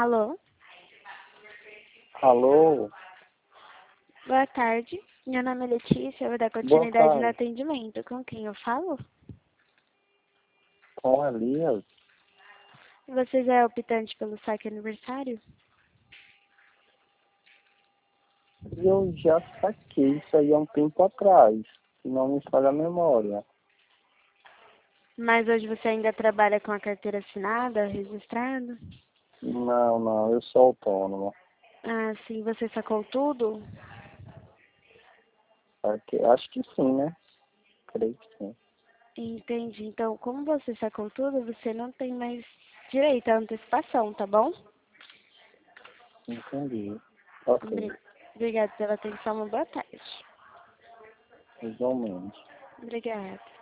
Alô? Alô? Boa tarde. Meu nome é Letícia, eu vou dar Boa continuidade no tarde. atendimento. Com quem eu falo? Com Elias? Você já é optante pelo saque aniversário? Eu já saquei isso aí há um tempo atrás, se não me falha a memória. Mas hoje você ainda trabalha com a carteira assinada, registrada? Não, eu sou autônomo. Ah, sim. Você sacou tudo? Acho que sim, né? Creio que sim. Entendi. Então, como você sacou tudo, você não tem mais direito à antecipação, tá bom? Entendi. Ok, Obrigada pela atenção. Uma boa tarde. igualmente. Obrigada.